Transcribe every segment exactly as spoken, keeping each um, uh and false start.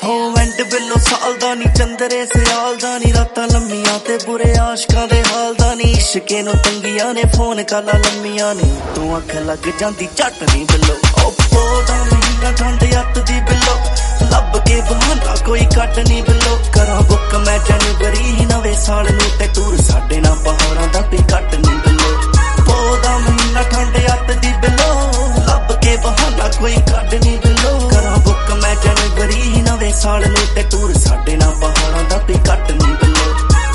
ਹੋ ਐਂਡ ਬਿੱਲੋ ਸਾਲ ਦਾ ਨੀ ਚੰਦਰੇ ਸਿਆਲ ਦਾ ਨੀ ਰਾਤਾਂ ਲੰਮੀਆਂ ਤੇ ਬੁਰੇ ਆਸ਼ਕਾਂ ਦੇ ਹਾਲ ਦਾ ਨੀ ਇਸ਼ਕੇ ਨੂੰ ਤੰਗੀਆਂ ਨੇ ਫੋਨ ਕਾਲਾਂ ਲੰਮੀਆਂ ਨੇ ਤੂੰ ਅੱਖ ਲੱਗ ਜਾਂਦੀ ਝੱਟ ਨੀ ਬਿੱਲੋ ਓਪੋ ਦਾ ਮਹੀਨਾ ਠੰਡ ਅੱਤ ਦੀ ਬਿੱਲੋ ਲੱਭ ਕੇ ਬਹਾਨਾ ਕੋਈ ਕੱਢ ਨੀ ਬਿੱਲੋ ਕਰਾਂ ਬੁੱਕ ਮੈਂ ਜਨਵਰੀ ਨਵੇਂ ਸਾਲ ਨੂੰ ਤੇ ਟੂਰ ਸਾਡੇ ਨਾਲ ਪਹਾੜਾਂ ਦਾ ਵੀ ਕੱਟ ਨੀ ਬਿੱਲੋ ਪੋ ਦਾ ਮਹੀਨਾ ਠੰਡ ਅੱਤ ਦੀ ਬਿੱਲੋ ਲੱਭ ਕੇ ਬਹਾਨਾ ਕੋਈ ਕੱਢ ਨੀ ਬਿੱਲੋ ਕਰਾਂ ਬੁੱਕ ਮੈਂ ਜਨਵਰੀ ਨਵੇਂ ਸਾਲ ਨੂੰ ਤੇ ਟੂਰ ਸਾਡੇ ਨਾਲ ਪਹਾੜਾਂ ਦਾ ਵੀ ਕੱਟ ਨੀ ਬਿੱਲੋ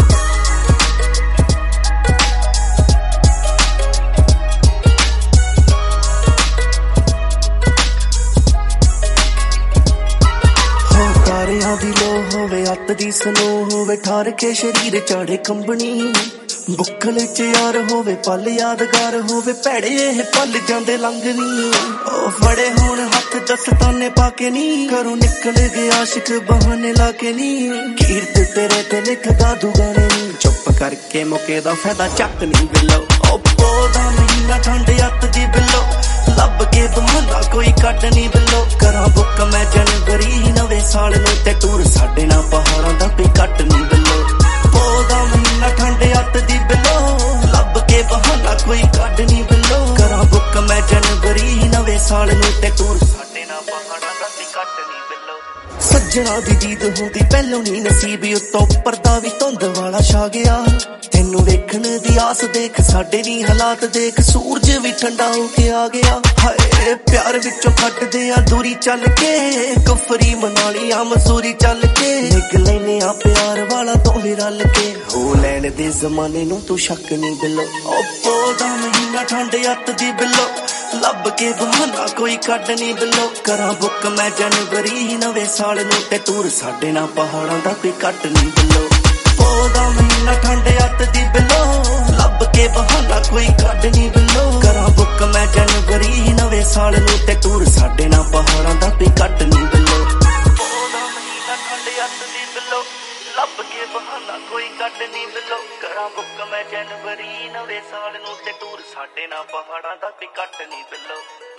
ਤਾਰਿਆਂ ਦੀ ਲੋ ਹੋਵੇ ਅੱਤ ਦੀ ਸਨੋ ਹੋਵੇ ਠਾਰ ਕੇ ਸ਼ਰੀਰ ਚਾੜੇ ਕੰਬਣੀ ਬੁੱਕਲ ਚ ਯਾਰ ਹੋਵੇ ਪਲ ਯਾਦਗਾਰ ਹੋਵੇ ਭੈੜੇ ਇਹ ਪਲ ਜਾਂਦੇ ਲੰਘਨੀ ਉਹ ਫੜੇ ਹੁਣ ਹੱਥ ਦਸਤਾਨੇ ਪਾ ਕੇ ਨੀ ਘਰੋਂ ਨਿਕਲ ਗਏ ਆਸ਼ਿਕ ਬਹਾਨੇ ਲਾ ਕੇ ਨੀ ਕੀਰਤ ਤੇਰੇ ਤੇ ਲਿਖਦਾ ਦੁਗਾਣੇ ਨੀ ਚੁੱਪ ਕਰਕੇ ਮੁਕੇ ਦਾ ਫਾਇਦਾ ਚੱਕ ਨੀ ਬਿੱਲੋ ਓਪੋ ਦਾ ਮਹੀਨਾ ਠੰਡ ਅੱਤ ਦੀ ਬਿੱਲੋ ਲੱਭ ਕੇ ਬਹਾਨਾ ਕੋਈ ਕੱਢ ਨੀ ਬਿੱਲੋ ਕਰਾਂ ਬੁੱਕ ਮੈਂ ਜਨਵਰੀ ਨਵੇਂ ਸਾਲ ਨੂੰ ਤੇ ਟੂਰ ਸਾਡੇ ਨਾਲ ਪਹਾੜਾਂ ਦਾ ਵੀ ਕੱਟ ਨੀ ਬਿੱਲੋ ਪੋ ਦਾ ਮਹੀਨਾ ਠੰਡ ਅੱਤ ਦੀ ਬਿੱਲੋ ਲੱਭ ਕੇ ਬਹਾਨਾ ਕੋਈ ਕੱਢ ਨੀ ਬਿੱਲੋ ਕਰਾਂ ਬੁੱਕ ਮੈਂ ਜਨਵਰੀ ਨਵੇਂ ਸਾਲ ਨੂੰ ਤੇ ਟੂਰ ਸਾਡੇ ਨਾਲ ਪਹਾੜਾਂ ਦਾ ਵੀ ਕੱਟ ਨੀ ਬਿੱਲੋ ਸੱਜਣਾ ਦੀ ਦੀਦ ਹੁੰਦੀ ਪਹਿਲੋਂ ਨੀ ਨਸੀਬ ਉੱਤੋਂ ਪਰਦਾ ਵੀ ਧੁੰਦ ਵਾਲਾ ਛਾ ਗਿਆ ਤੈਨੂੰ ਵੇਖਣ ਦੀ ਆਸ ਦੇਖ ਸਾਡੇ ਨੀ ਹਾਲਾਤ ਦੇਖ ਸੂਰਜ ਵੀ ਠੰਡਾ ਹੋ ਕੇ ਆ ਗਿਆ ਹਾਏ ਪਿਆਰ ਵਿੱਚੋਂ ਕੱਟਦੇ ਆ ਦੂਰੀ ਚੱਲ ਕੇ ਕੁਫਰੀ ਮਨਾਲੀ ਆ ਮਸੂਰੀ ਚੱਲ ਕੇ ਨਿਗ ਲੈਨੇ ਆ ਪਿਆਰ ਵਾਲਾ ਦੋਵੇਂ ਰਲ ਕੇ ਹੋ ਲੈਣ ਦੇ ਜ਼ਮਾਨੇ ਨੂੰ ਤੂੰ ਸ਼ੱਕ ਨਹੀਂ ਬਿੱਲੋ ਓਪੋ ਦਾ ਮਹੀਨਾ ਠੰਡ ਅੱਤ ਦੀ ਬਿੱਲੋ ਲੱਭ ਕੇ ਬਹਾਨਾ ਕੋਈ ਕੱਢ ਨੀ ਬਿੱਲੋ ਕਰਾਂ ਬੁੱਕ ਮੈਂ ਜਨਵਰੀ ਨਵੇਂ ਸਾਲ ਨੂੰ ਤੇ ਟੂਰ ਸਾਡੇ ਨਾਲ ਪਹਾੜਾਂ ਦਾ ਕੋਈ ਕੱਟ ਨੀ ਬਿੱਲੋ ਪੋ ਦਾ ਮਹੀਨਾ ਠੰਡ ਅੱਤ ਦੀ ਬਿੱਲੋ ਲੱਭ ਕੇ ਬਹਾਨਾ ਕੋਈ ਕੱਢ ਨੀ ਬਿੱਲੋ ਕਰਾਂ ਬੁੱਕ ਮੈਂ ਜਨਵਰੀ ਨਵੇਂ ਸਾਲ ਨੂੰ ਤੇ ਟੂਰ ਸਾਡੇ ਨਾਲ ਪਹਾੜਾਂ ਦਾ ਵੀ ਕੱਟ ਨੀ ਬਿੱਲੋ ਪੋ ਦਾ ਮਹੀਨਾ ਠੰਡ ਅੱਤ ਦੀ ਬਿੱਲੋ ਲੱਭ ਕੇ ਬਹਾਨਾ ਕੋਈ ਕੱਢ ਨੀ ਬਿੱਲੋ ਕਰਾਂ ਬੁੱਕ ਮੈਂ ਜਨਵਰੀ ਨਵੇਂ ਸਾਲ ਨੂੰ ਤੇ ਟੂਰ ਸਾਡੇ ਨਾਲ ਪਹਾੜਾਂ ਦਾ ਵੀ ਕੱਟ ਨੀ ਬਿੱਲੋ।